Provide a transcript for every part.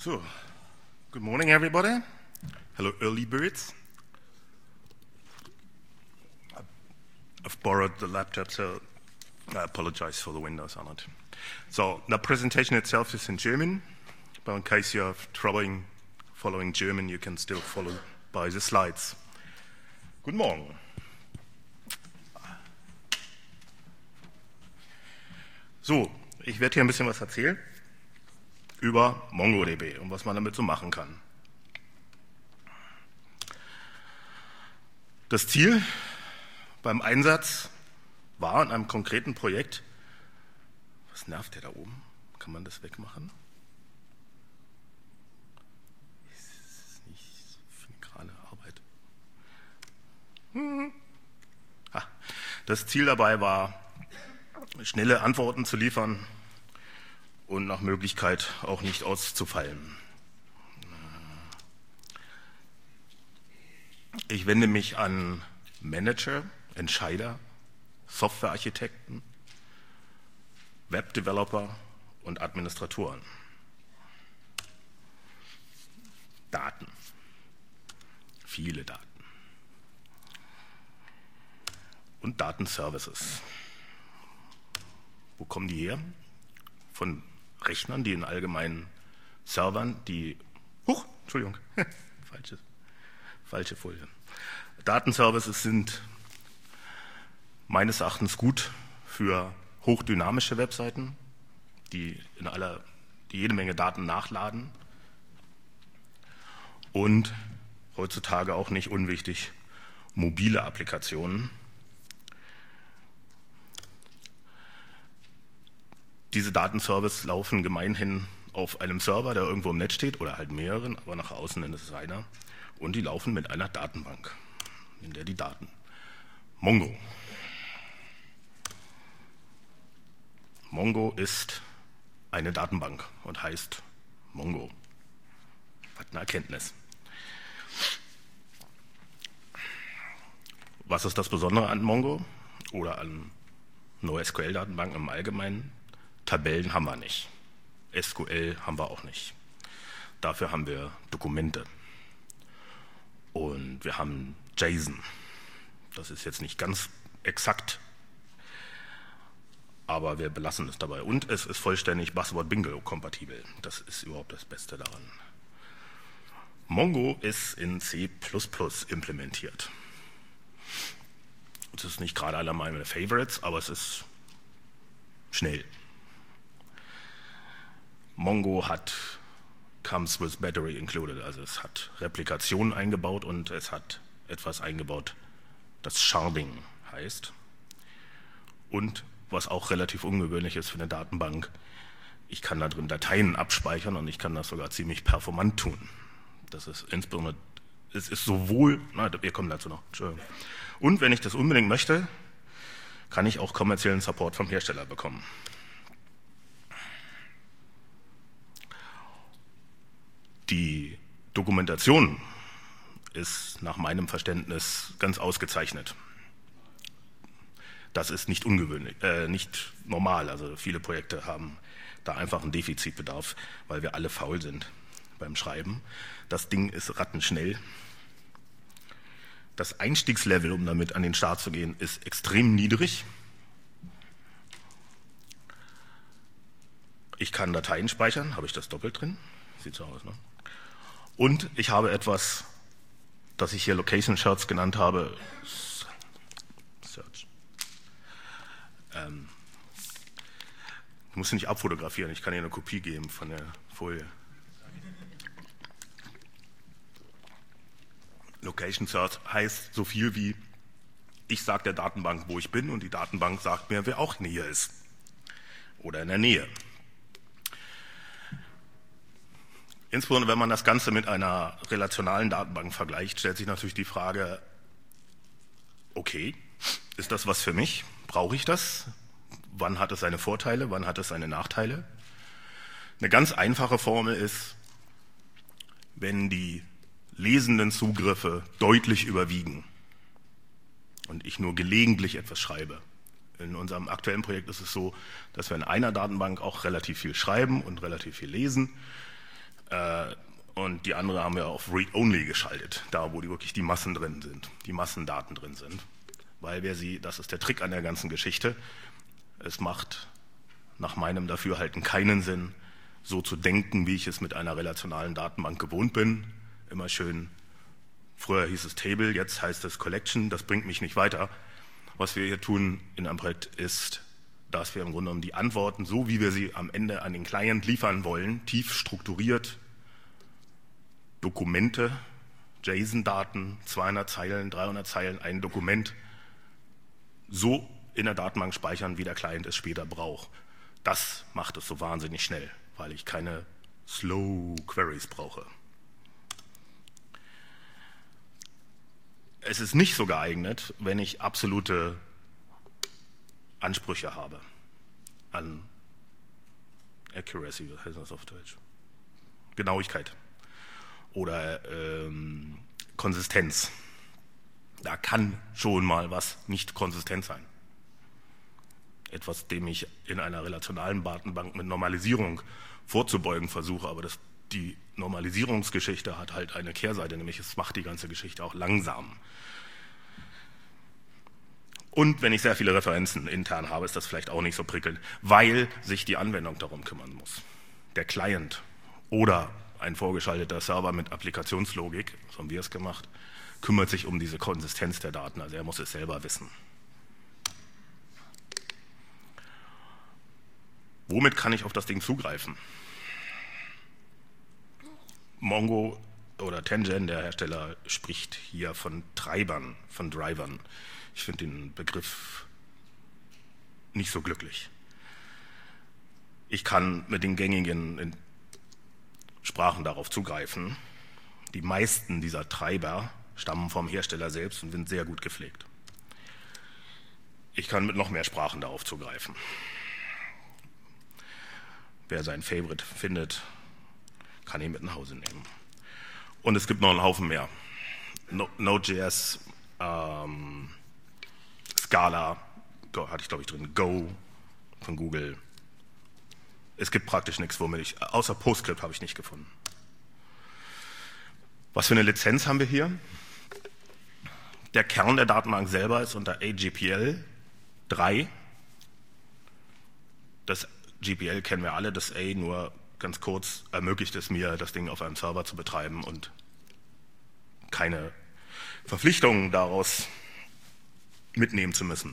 So, good morning, everybody. Hello, early birds. I've borrowed the laptop, so I apologize for the windows on it. So, the presentation itself is in German, but in case you have trouble following German, you can still follow by the slides. Guten Morgen. So, ich werde hier ein bisschen was erzählen über MongoDB und was man damit so machen kann. Das Ziel beim Einsatz war in einem konkreten Projekt, was nervt der da oben? Kann man das wegmachen? Das ist nicht so filigrane Arbeit. Das Ziel dabei war, schnelle Antworten zu liefern und nach Möglichkeit auch nicht auszufallen. Ich wende mich an Manager, Entscheider, Softwarearchitekten, Webdeveloper und Administratoren. Daten. Viele Daten. Und Datenservices. Wo kommen die her? Von Rechnern, die in allgemeinen Servern, die... Entschuldigung, falsche Folie. Datenservices sind meines Erachtens gut für hochdynamische Webseiten, die jede Menge Daten nachladen und heutzutage auch nicht unwichtig mobile Applikationen. Diese Datenservices laufen gemeinhin auf einem Server, der irgendwo im Netz steht, oder halt mehreren, aber nach außen ist es einer. Und die laufen mit einer Datenbank, in der die Daten. Mongo. Mongo ist eine Datenbank und heißt Mongo. Was eine Erkenntnis. Was ist das Besondere an Mongo oder an NoSQL-Datenbanken im Allgemeinen? Tabellen haben wir nicht. SQL haben wir auch nicht. Dafür haben wir Dokumente. Und wir haben JSON. Das ist jetzt nicht ganz exakt, aber wir belassen es dabei. Und es ist vollständig Buzzword-Bingo-kompatibel. Das ist überhaupt das Beste daran. Mongo ist in C++ implementiert. Das ist nicht gerade einer meiner Favorites, aber es ist schnell. Mongo comes with battery included, also es hat Replikationen eingebaut und es hat etwas eingebaut, das Sharding heißt. Und was auch relativ ungewöhnlich ist für eine Datenbank, ich kann da drin Dateien abspeichern und ich kann das sogar ziemlich performant tun. Das ist insbesondere, es ist sowohl, wir kommen dazu noch, Entschuldigung. Und wenn ich das unbedingt möchte, kann ich auch kommerziellen Support vom Hersteller bekommen. Die Dokumentation ist nach meinem Verständnis ganz ausgezeichnet. Das ist nicht ungewöhnlich, nicht normal. Also viele Projekte haben da einfach einen Defizitbedarf, weil wir alle faul sind beim Schreiben. Das Ding ist rattenschnell. Das Einstiegslevel, um damit an den Start zu gehen, ist extrem niedrig. Ich kann Dateien speichern, habe ich das doppelt drin? Sieht so aus, ne? Und ich habe etwas, das ich hier Location Search genannt habe. Search. Ich muss sie nicht abfotografieren, ich kann hier eine Kopie geben von der Folie. Location Search heißt so viel wie, ich sage der Datenbank, wo ich bin, und die Datenbank sagt mir, wer auch hier ist. Oder in der Nähe. Insbesondere wenn man das Ganze mit einer relationalen Datenbank vergleicht, stellt sich natürlich die Frage, okay, ist das was für mich? Brauche ich das? Wann hat es seine Vorteile? Wann hat es seine Nachteile? Eine ganz einfache Formel ist, wenn die lesenden Zugriffe deutlich überwiegen und ich nur gelegentlich etwas schreibe. In unserem aktuellen Projekt ist es so, dass wir in einer Datenbank auch relativ viel schreiben und relativ viel lesen. Und die andere haben wir auf Read-Only geschaltet, da wo wirklich die Massen drin sind, die Massendaten drin sind. Weil das ist der Trick an der ganzen Geschichte, es macht nach meinem Dafürhalten keinen Sinn, so zu denken, wie ich es mit einer relationalen Datenbank gewohnt bin. Immer schön, früher hieß es Table, jetzt heißt es Collection, das bringt mich nicht weiter. Was wir hier tun in Ambrett ist, dass wir im Grunde genommen die Antworten, so wie wir sie am Ende an den Client liefern wollen, tief strukturiert, Dokumente, JSON-Daten, 200 Zeilen, 300 Zeilen, ein Dokument, so in der Datenbank speichern, wie der Client es später braucht. Das macht es so wahnsinnig schnell, weil ich keine Slow Queries brauche. Es ist nicht so geeignet, wenn ich absolute Ansprüche habe an Accuracy, was heißt das auf Deutsch? Genauigkeit oder Konsistenz. Da kann schon mal was nicht konsistent sein. Etwas, dem ich in einer relationalen Datenbank mit Normalisierung vorzubeugen versuche, aber die Normalisierungsgeschichte hat halt eine Kehrseite, nämlich es macht die ganze Geschichte auch langsam. Und wenn ich sehr viele Referenzen intern habe, ist das vielleicht auch nicht so prickelnd, weil sich die Anwendung darum kümmern muss. Der Client oder ein vorgeschalteter Server mit Applikationslogik, so haben wir es gemacht, kümmert sich um diese Konsistenz der Daten, also er muss es selber wissen. Womit kann ich auf das Ding zugreifen? Mongo oder Tengen, der Hersteller, spricht hier von Treibern, von Drivern. Ich finde den Begriff nicht so glücklich. Ich kann mit den gängigen Sprachen darauf zugreifen. Die meisten dieser Treiber stammen vom Hersteller selbst und sind sehr gut gepflegt. Ich kann mit noch mehr Sprachen darauf zugreifen. Wer sein Favorite findet, kann ihn mit nach Hause nehmen. Und es gibt noch einen Haufen mehr. Node.js, Scala, hatte ich glaube ich drin, Go von Google. Es gibt praktisch nichts, außer PostScript habe ich nicht gefunden. Was für eine Lizenz haben wir hier? Der Kern der Datenbank selber ist unter AGPL 3. Das GPL kennen wir alle, das A nur ganz kurz ermöglicht es mir, das Ding auf einem Server zu betreiben und keine Verpflichtungen daraus mitnehmen zu müssen.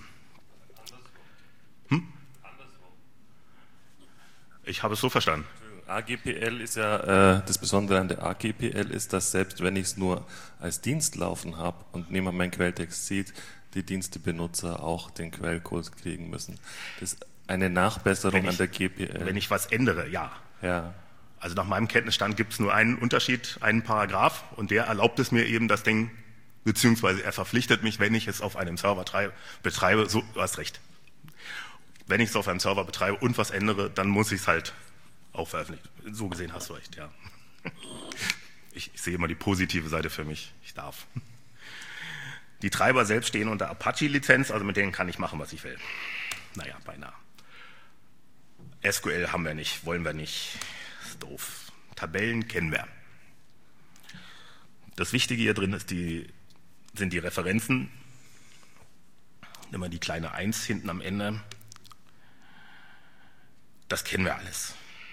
Ich habe es so verstanden. AGPL ist ja, das Besondere an der AGPL ist, dass selbst wenn ich es nur als Dienst laufen habe und niemand meinen Quelltext sieht, die Dienstebenutzer auch den Quellcode kriegen müssen. Das ist eine Nachbesserung an der GPL. Wenn ich was ändere, ja. Ja. Also nach meinem Kenntnisstand gibt es nur einen Unterschied, einen Paragraph, und der erlaubt es mir eben, das Ding, beziehungsweise er verpflichtet mich, wenn ich es auf einem Server betreibe, so, du hast recht. Wenn ich es auf einem Server betreibe und was ändere, dann muss ich es halt auch veröffentlichen. So gesehen hast du recht, ja. Ich sehe immer die positive Seite für mich, ich darf. Die Treiber selbst stehen unter Apache-Lizenz, also mit denen kann ich machen, was ich will. Naja, beinahe. SQL haben wir nicht, wollen wir nicht, ist doof. Tabellen kennen wir. Das Wichtige hier drin sind die Referenzen. Immer die kleine 1 hinten am Ende. Das kennen wir alles.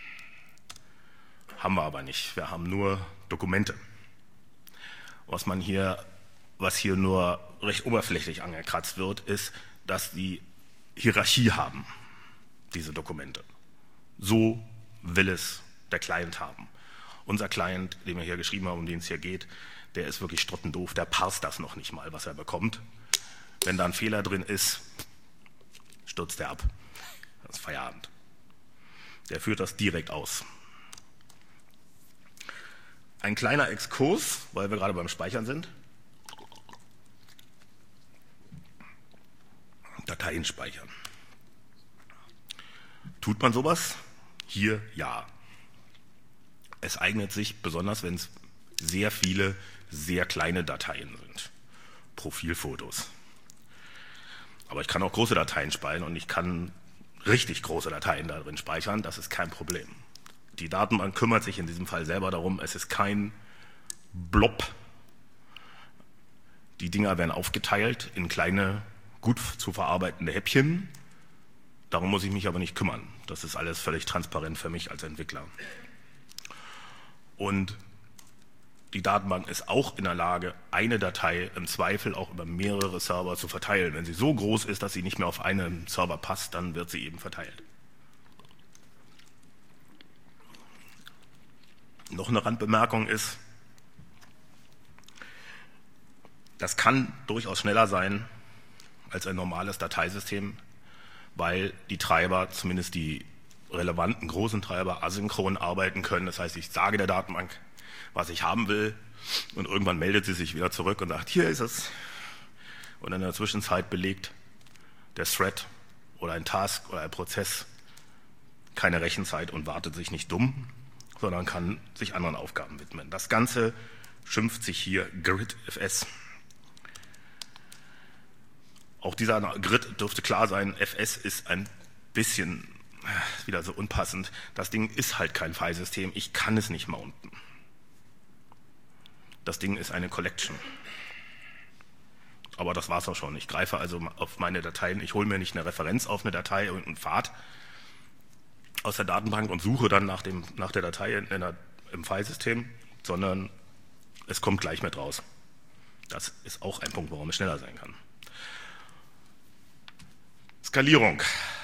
Haben wir aber nicht. Wir haben nur Dokumente. Was hier nur recht oberflächlich angekratzt wird, ist, dass die Hierarchie haben, diese Dokumente. So will es der Client haben. Unser Client, den wir hier geschrieben haben, um den es hier geht, der ist wirklich strottendoof, der parst das noch nicht mal, was er bekommt. Wenn da ein Fehler drin ist, stürzt er ab. Das ist Feierabend. Der führt das direkt aus. Ein kleiner Exkurs, weil wir gerade beim Speichern sind. Dateien speichern. Tut man sowas? Hier ja. Es eignet sich besonders, wenn es sehr viele, sehr kleine Dateien sind. Profilfotos. Aber ich kann auch große Dateien speichern und ich kann richtig große Dateien darin speichern, das ist kein Problem. Die Datenbank kümmert sich in diesem Fall selber darum, es ist kein Blob. Die Dinger werden aufgeteilt in kleine, gut zu verarbeitende Häppchen. Darum muss ich mich aber nicht kümmern. Das ist alles völlig transparent für mich als Entwickler. Und die Datenbank ist auch in der Lage, eine Datei im Zweifel auch über mehrere Server zu verteilen. Wenn sie so groß ist, dass sie nicht mehr auf einen Server passt, dann wird sie eben verteilt. Noch eine Randbemerkung ist, das kann durchaus schneller sein als ein normales Dateisystem, weil die Treiber, zumindest die relevanten großen Treiber, asynchron arbeiten können. Das heißt, ich sage der Datenbank, was ich haben will, und irgendwann meldet sie sich wieder zurück und sagt, hier ist es. Und in der Zwischenzeit belegt der Thread oder ein Task oder ein Prozess keine Rechenzeit und wartet sich nicht dumm, sondern kann sich anderen Aufgaben widmen. Das Ganze schimpft sich hier GridFS. Auch dieser Grid dürfte klar sein, FS ist ein bisschen wieder so unpassend. Das Ding ist halt kein Filesystem, ich kann es nicht mounten. Das Ding ist eine Collection. Aber das war's auch schon. Ich greife also auf meine Dateien, ich hole mir nicht eine Referenz auf eine Datei, irgendeinen Pfad aus der Datenbank und suche dann nach der Datei im Filesystem, sondern es kommt gleich mit raus. Das ist auch ein Punkt, warum es schneller sein kann. Skalierung.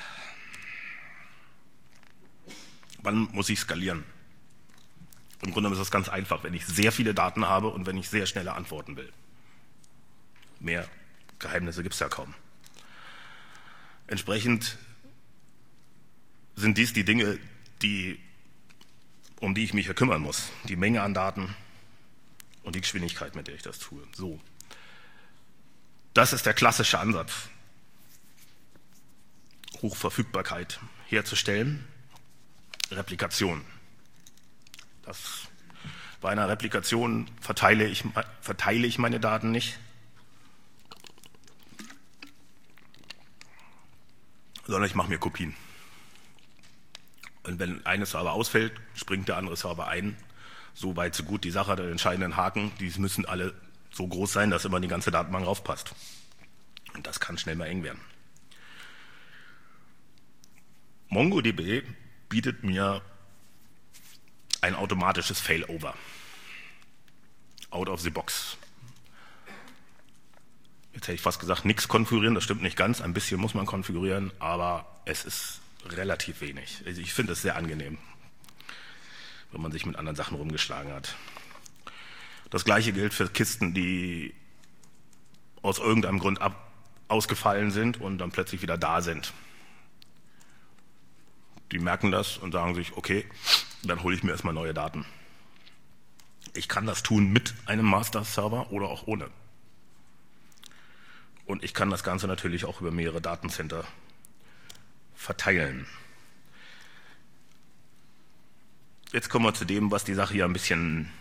Wann muss ich skalieren? Im Grunde ist das ganz einfach, wenn ich sehr viele Daten habe und wenn ich sehr schnelle Antworten will. Mehr Geheimnisse gibt es ja kaum. Entsprechend sind dies die Dinge, um die ich mich hier kümmern muss. Die Menge an Daten und die Geschwindigkeit, mit der ich das tue. So. Das ist der klassische Ansatz, Hochverfügbarkeit herzustellen. Replikation. Bei einer Replikation verteile ich meine Daten nicht, sondern ich mache mir Kopien. Und wenn eine Server ausfällt, springt der andere Server ein. So weit, so gut. Die Sache hat den entscheidenden Haken. Die müssen alle so groß sein, dass immer die ganze Datenbank raufpasst. Und das kann schnell mal eng werden. MongoDB bietet mir ein automatisches Failover. Out of the box. Jetzt hätte ich fast gesagt, nichts konfigurieren, das stimmt nicht ganz. Ein bisschen muss man konfigurieren, aber es ist relativ wenig. Also ich finde es sehr angenehm, wenn man sich mit anderen Sachen rumgeschlagen hat. Das gleiche gilt für Kisten, die aus irgendeinem Grund ausgefallen sind und dann plötzlich wieder da sind. Die merken das und sagen sich, okay, dann hole ich mir erstmal neue Daten. Ich kann das tun mit einem Master-Server oder auch ohne. Und ich kann das Ganze natürlich auch über mehrere Datencenter verteilen. Jetzt kommen wir zu dem, was die Sache hier ein bisschen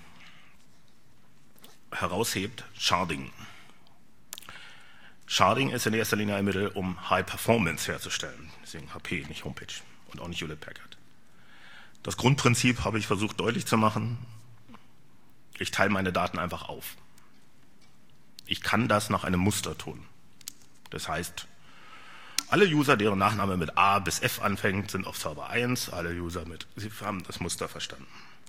heraushebt, Sharding. Sharding ist in erster Linie ein Mittel, um High Performance herzustellen. Deswegen HP, nicht Homepage und auch nicht Hewlett-Packard. Das Grundprinzip habe ich versucht deutlich zu machen. Ich teile meine Daten einfach auf. Ich kann das nach einem Muster tun. Das heißt, alle User, deren Nachname mit A bis F anfängt, sind auf Server 1. Alle User sie haben das Muster verstanden.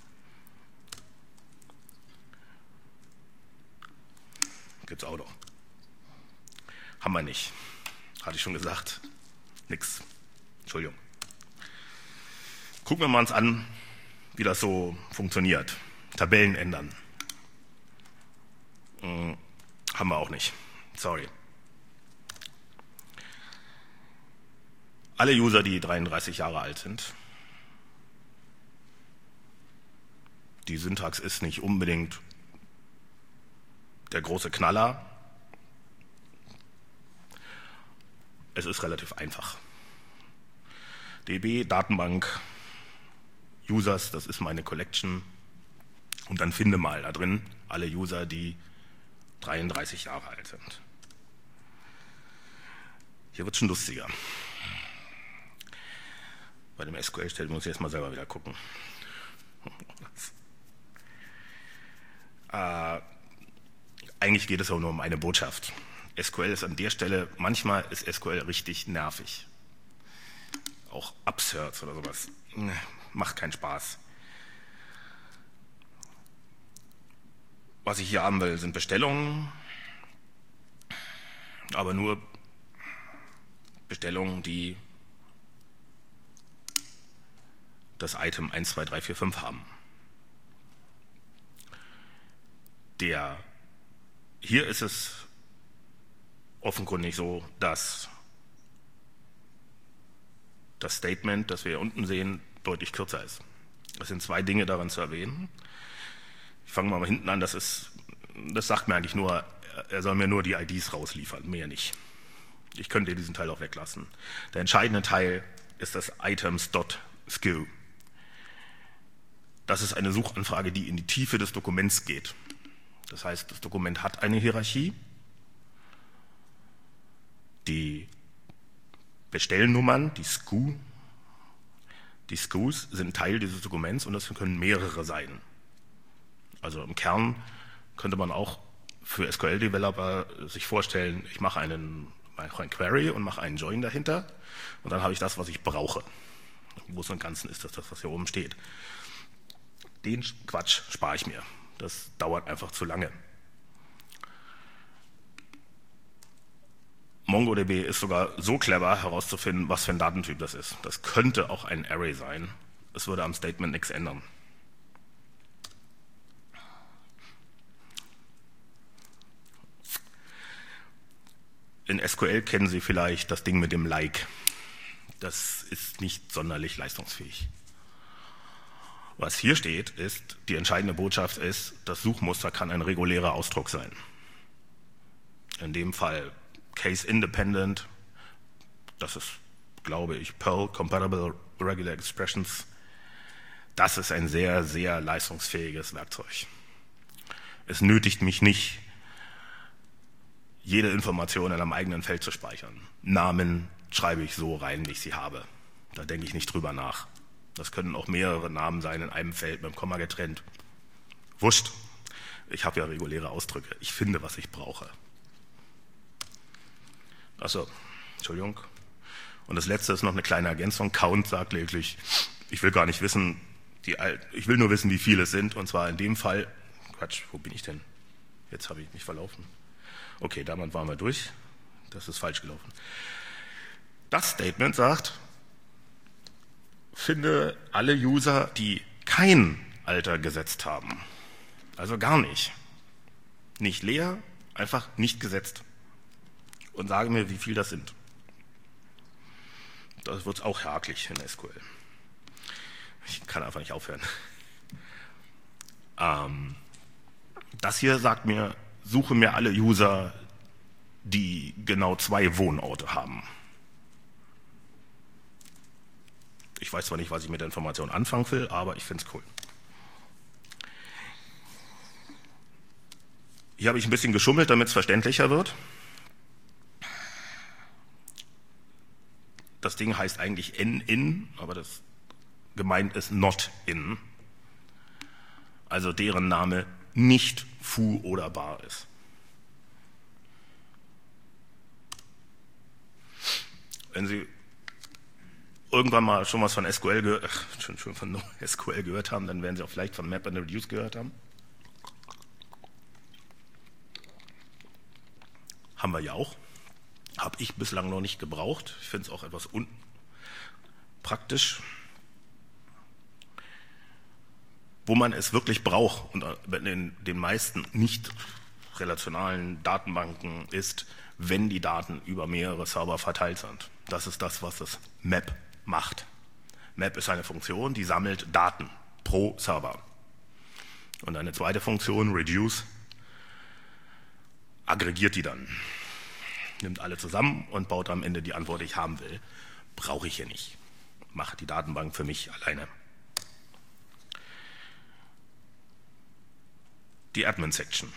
Gibt's auch noch. Haben wir nicht. Hatte ich schon gesagt. Nix. Entschuldigung. Gucken wir uns an, wie das so funktioniert. Tabellen ändern. Haben wir auch nicht. Sorry. Alle User, die 33 Jahre alt sind. Die Syntax ist nicht unbedingt der große Knaller. Es ist relativ einfach. DB, Datenbank, Users, das ist meine Collection. Und dann finde mal da drin alle User, die 33 Jahre alt sind. Hier wird es schon lustiger. Bei dem SQL-Stelle muss ich erstmal selber wieder gucken. Eigentlich geht es auch nur um eine Botschaft. SQL ist an der Stelle, manchmal ist SQL richtig nervig. Auch absurd oder sowas. Macht keinen Spaß. Was ich hier haben will, sind Bestellungen, aber nur Bestellungen, die das Item 1, 2, 3, 4, 5 haben. Hier ist es offenkundig so, dass das Statement, das wir hier unten sehen, deutlich kürzer ist. Es sind zwei Dinge daran zu erwähnen. Ich fange mal hinten an, das sagt mir eigentlich nur, er soll mir nur die IDs rausliefern, mehr nicht. Ich könnte diesen Teil auch weglassen. Der entscheidende Teil ist das items.skew. Das ist eine Suchanfrage, die in die Tiefe des Dokuments geht. Das heißt, das Dokument hat eine Hierarchie. Die Bestellnummern, die SKUs sind Teil dieses Dokuments und das können mehrere sein. Also im Kern könnte man auch für SQL-Developer sich vorstellen, ich mache ein Query und mache einen Join dahinter und dann habe ich das, was ich brauche. Im Großen und Ganzen ist das, was hier oben steht. Den Quatsch spare ich mir. Das dauert einfach zu lange. MongoDB ist sogar so clever herauszufinden, was für ein Datentyp das ist. Das könnte auch ein Array sein. Es würde am Statement nichts ändern. In SQL kennen Sie vielleicht das Ding mit dem Like. Das ist nicht sonderlich leistungsfähig. Was hier steht, ist, die entscheidende Botschaft ist, das Suchmuster kann ein regulärer Ausdruck sein. In dem Fall Case Independent, das ist, glaube ich, Perl Compatible Regular Expressions. Das ist ein sehr, sehr leistungsfähiges Werkzeug. Es nötigt mich nicht, jede Information in einem eigenen Feld zu speichern. Namen schreibe ich so rein, wie ich sie habe. Da denke ich nicht drüber nach. Das können auch mehrere Namen sein in einem Feld mit dem Komma getrennt. Wurscht. Ich habe ja reguläre Ausdrücke. Ich finde, was ich brauche. Achso, Entschuldigung. Und das letzte ist noch eine kleine Ergänzung. Count sagt lediglich, ich will gar nicht wissen, ich will nur wissen, wie viele es sind. Und zwar in dem Fall, Quatsch, wo bin ich denn? Jetzt habe ich mich verlaufen. Okay, damit waren wir durch. Das ist falsch gelaufen. Das Statement sagt, finde alle User, die kein Alter gesetzt haben. Also gar nicht. Nicht leer, einfach nicht gesetzt. Und sage mir, wie viel das sind. Das wird auch hakelig in SQL. Ich kann einfach nicht aufhören. Das hier sagt mir, suche mir alle User, die genau 2 Wohnorte haben. Ich weiß zwar nicht, was ich mit der Information anfangen will, aber ich finde es cool. Hier habe ich ein bisschen geschummelt, damit es verständlicher wird. Das Ding heißt eigentlich n-in, aber das gemeint ist not in. Also deren Name nicht foo oder bar ist. Wenn Sie irgendwann mal schon was von SQL gehört haben, dann werden Sie auch vielleicht von Map and Reduce gehört haben. Haben wir ja auch. Habe ich bislang noch nicht gebraucht. Ich finde es auch etwas unpraktisch. Wo man es wirklich braucht und in den meisten nicht relationalen Datenbanken ist, wenn die Daten über mehrere Server verteilt sind. Das ist das, was das Map macht. Map ist eine Funktion, die sammelt Daten pro Server. Und eine zweite Funktion, Reduce, aggregiert die dann. Nimmt alle zusammen und baut am Ende die Antwort, die ich haben will. Brauche ich hier nicht. Macht die Datenbank für mich alleine. Die Admin-Section.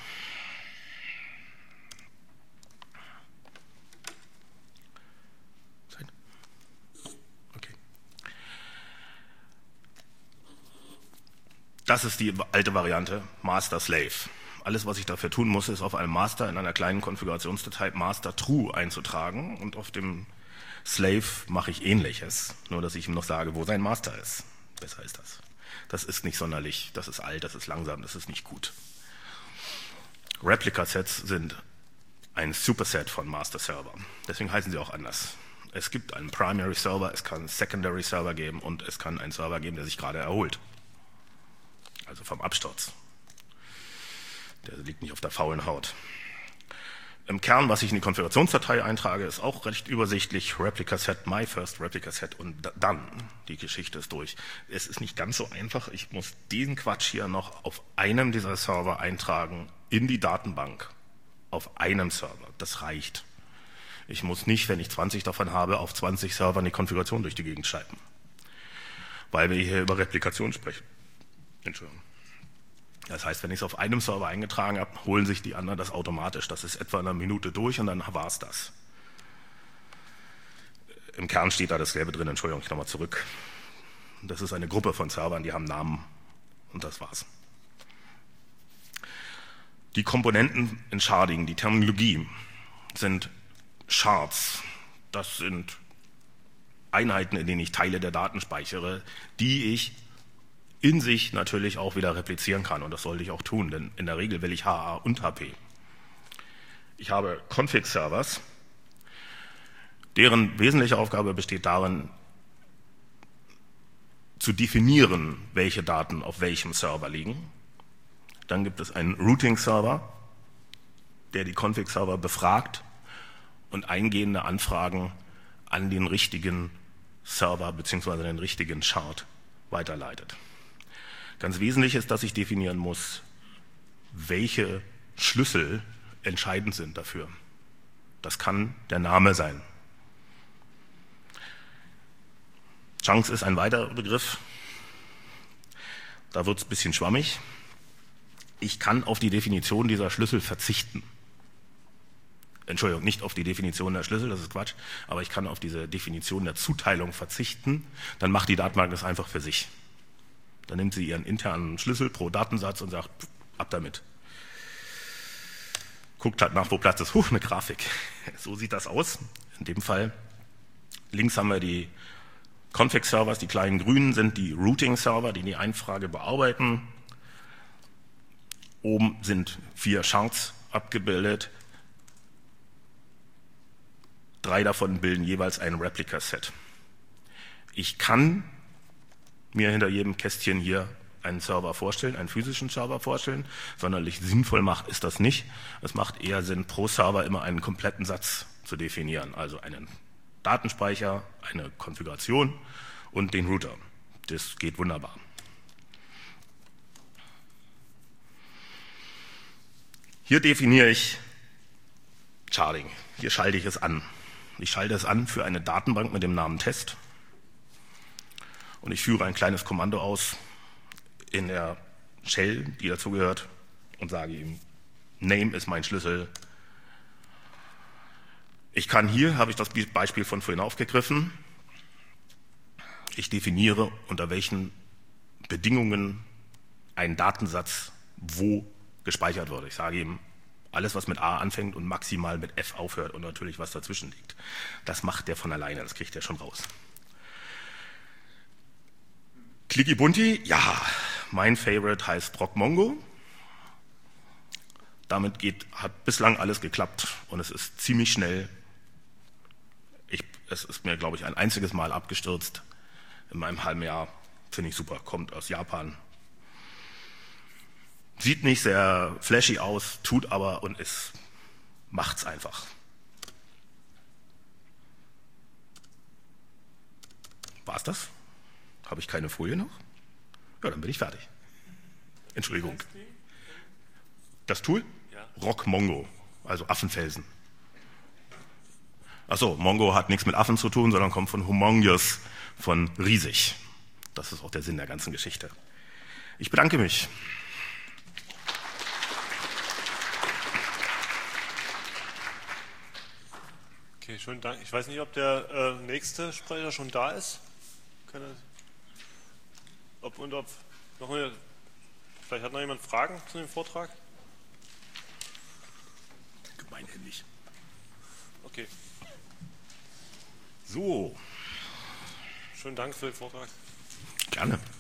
Okay. Das ist die alte Variante, Master-Slave. Alles, was ich dafür tun muss, ist auf einem Master in einer kleinen Konfigurationsdatei Master True einzutragen und auf dem Slave mache ich Ähnliches, nur dass ich ihm noch sage, wo sein Master ist. Besser ist das. Das ist nicht sonderlich, das ist alt, das ist langsam, das ist nicht gut. Replica-Sets sind ein Superset von Master-Server. Deswegen heißen sie auch anders. Es gibt einen Primary Server, es kann einen Secondary Server geben und es kann einen Server geben, der sich gerade erholt. Also vom Absturz. Der liegt nicht auf der faulen Haut. Im Kern, was ich in die Konfigurationsdatei eintrage, ist auch recht übersichtlich. Replica Set, my first Replica Set und dann die Geschichte ist durch. Es ist nicht ganz so einfach. Ich muss diesen Quatsch hier noch auf einem dieser Server eintragen in die Datenbank. Auf einem Server. Das reicht. Ich muss nicht, wenn ich 20 davon habe, auf 20 Servern die Konfiguration durch die Gegend schreiben. Weil wir hier über Replikation sprechen. Entschuldigung. Das heißt, wenn ich es auf einem Server eingetragen habe, holen sich die anderen das automatisch. Das ist etwa in einer Minute durch und dann war es das. Im Kern steht da dasselbe drin. Entschuldigung, ich nochmal zurück. Das ist eine Gruppe von Servern, die haben Namen und das war's. Die Komponenten in Sharding, die Terminologie, sind Shards. Das sind Einheiten, in denen ich Teile der Daten speichere, die ich in sich natürlich auch wieder replizieren kann. Und das sollte ich auch tun, denn in der Regel will ich HA und HP. Ich habe Config-Servers, deren wesentliche Aufgabe besteht darin, zu definieren, welche Daten auf welchem Server liegen. Dann gibt es einen Routing-Server, der die Config-Server befragt und eingehende Anfragen an den richtigen Server bzw. den richtigen Shard weiterleitet. Ganz wesentlich ist, dass ich definieren muss, welche Schlüssel entscheidend sind dafür. Das kann der Name sein. Chunks ist ein weiterer Begriff. Da wird es ein bisschen schwammig. Ich kann auf die Definition dieser Schlüssel verzichten. Entschuldigung, nicht auf die Definition der Schlüssel, das ist Quatsch, aber ich kann auf diese Definition der Zuteilung verzichten. Dann macht die Datenbank das einfach für sich. Dann nimmt sie ihren internen Schlüssel pro Datensatz und sagt, ab damit. Guckt halt nach, wo Platz ist. Eine Grafik. So sieht das aus. In dem Fall. Links haben wir die Config-Servers, die kleinen grünen sind die Routing-Server, die Einfrage bearbeiten. Oben sind 4 Shards abgebildet. 3 davon bilden jeweils ein Replica-Set. Ich kann mir hinter jedem Kästchen hier einen Server vorstellen, einen physischen Server vorstellen. Sonderlich sinnvoll ist das nicht. Es macht eher Sinn, pro Server immer einen kompletten Satz zu definieren. Also einen Datenspeicher, eine Konfiguration und den Router. Das geht wunderbar. Hier definiere ich Sharding. Hier schalte ich es an. Ich schalte es an für eine Datenbank mit dem Namen Test. Und ich führe ein kleines Kommando aus in der Shell, die dazugehört, und sage ihm, Name ist mein Schlüssel. Ich kann hier, habe ich das Beispiel von vorhin aufgegriffen, ich definiere, unter welchen Bedingungen ein Datensatz wo gespeichert wird. Ich sage ihm, alles, was mit A anfängt und maximal mit F aufhört und natürlich, was dazwischen liegt. Das macht der von alleine, das kriegt er schon raus. Clicky Bunti, ja, mein Favorite heißt Rockmongo. Damit hat bislang alles geklappt und es ist ziemlich schnell. Es ist mir, glaube ich, ein einziges Mal abgestürzt in meinem halben Jahr. Finde ich super, kommt aus Japan. Sieht nicht sehr flashy aus, tut aber und macht's einfach. War's das? Habe ich keine Folie noch? Ja, dann bin ich fertig. Entschuldigung. Das Tool? Ja. Rockmongo, also Affenfelsen. Achso, Mongo hat nichts mit Affen zu tun, sondern kommt von humongous, von riesig. Das ist auch der Sinn der ganzen Geschichte. Ich bedanke mich. Okay, schönen Dank. Ich weiß nicht, ob der nächste Sprecher schon da ist. Ob noch eine Vielleicht hat noch jemand Fragen zu dem Vortrag? Gemeinhändig. Okay. So. Schönen Dank für den Vortrag. Gerne.